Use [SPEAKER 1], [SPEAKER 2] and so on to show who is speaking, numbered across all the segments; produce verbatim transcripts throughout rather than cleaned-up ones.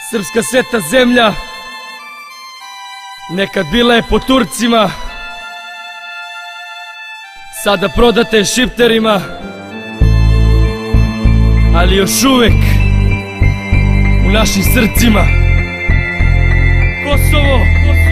[SPEAKER 1] Srpska sveta zemlja nekad bila je po Turcima, sada prodata je Šipterima, ali još uvek u našim srcima. Kosovo,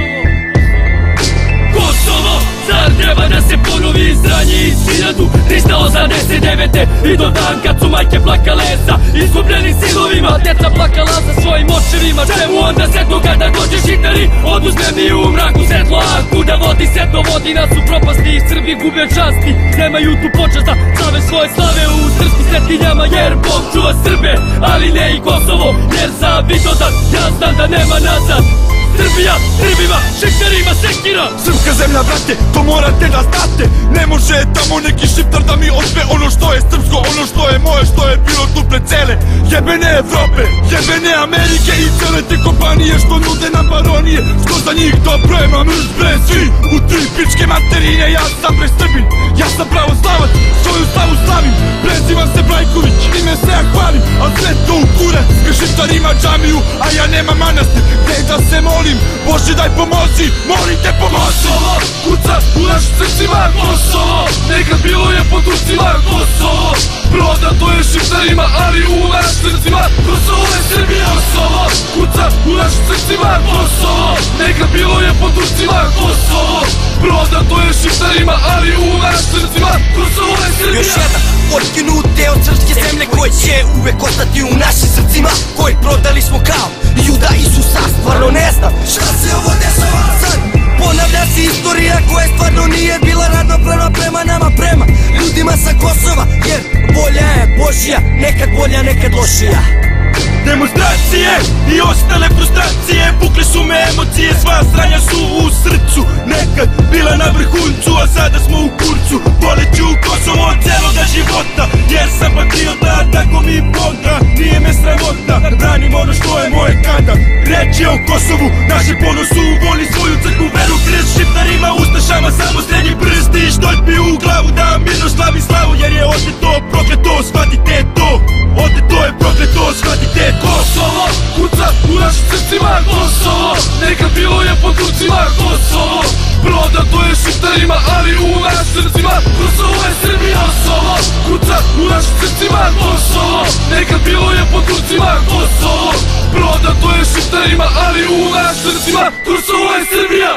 [SPEAKER 1] Kosovo, zar treba da se ponovi izdanje iz hiljadu trista osamdeset devete i do dan kad su majke plakale sa izgubljenim sinovima, deca plakala za svojim očevima. Čemu onda se to kada dođe Šipteri, oduzme mi u mraku svetlo, a kuda vodi setno, vodi nas u propasti i Srbi gube časti, nemaju tu počast da slave svoje slave u srpskim svetinjama, jer Bog čuva Srbe, ali ne i Kosovo, jer za Vidovdan ja znam da nema nazad. Srbija, Srbima, Šipterima sekira.
[SPEAKER 2] Srpska zemlja, brate, to morate da znate. Ne može tamo neki Šiptar da mi otme ono što je srpsko, ono što je moje, što je bilo tu pred cele jebene Evrope, jebene Amerike i cele te kompanije što nude nam baronije. Što za njih dobro je, ma mrz bre, svi u tri pičke materine. Ja sam bre Srbin, ja sam pravoslavac, svoju slavu slavim, prezivam se Brajković, ime se ja hvalim, a sve to u kurac. Šiptar ima džamiju, a ja nemam manastir gde da se molim. Bože daj pomozi, molim te pomozi.
[SPEAKER 3] Kosovo, kuca u našim srcima. Kosovo, nekad bilo je po Turcima. Kosovo, prodato je Šiptarima, ali u našim srcima. Kosovo je Srbija. Kosovo, kuca u našim srcima. Kosovo, nekad bilo je po Turcima. Kosovo, prodato je Šiptarima, ali u našim srcima. Kosovo je Srbija.
[SPEAKER 4] Još jedan otkinut deo srpske zemlje koji će uvek ostati u našim srcima, koji prodali smo kao Juda Isusa. Stvarno ne znam šta se ovo dešava sad. Ponavlja se istorija koja stvarno nije bila ravnopravna prema nama, prema ljudima sa Kosova, jer volja je Božja, nekad bolja, nekad lošija.
[SPEAKER 2] Demonstracije i ostale frustracije, bukle su me emocije, sva sranja su u srcu. Nekad bila na vrhuncu, a sada smo u kurcu. Voleću Kosovo od celoga života, jer sam patriota, tako mi Boga, nije me sramota. Branim ono što je moje kada reč je o Kosovu, naše ponosu, voli svoju crkvu, veru, krst Šiptarima, ustašama, samo srednji prsti i štoljpi u glavu, da mirno slavi slavu, jer je oteto, prokleto, shvatite to. Oteto je prokleto, shvatite to.
[SPEAKER 3] Kosovo, kuca u našim srcima. Kosovo, nekad bilo je po Turcima. Kosovo, prodato je Šiptarima, ali u našim srcima. Kosovo je Srbija. Kosovo, kuca u našim srcima. Kosovo, nekad bilo je po Turcima. Kosovo, prodato je Šiptarima, ali u našim srcima. Kosovo je Srbija.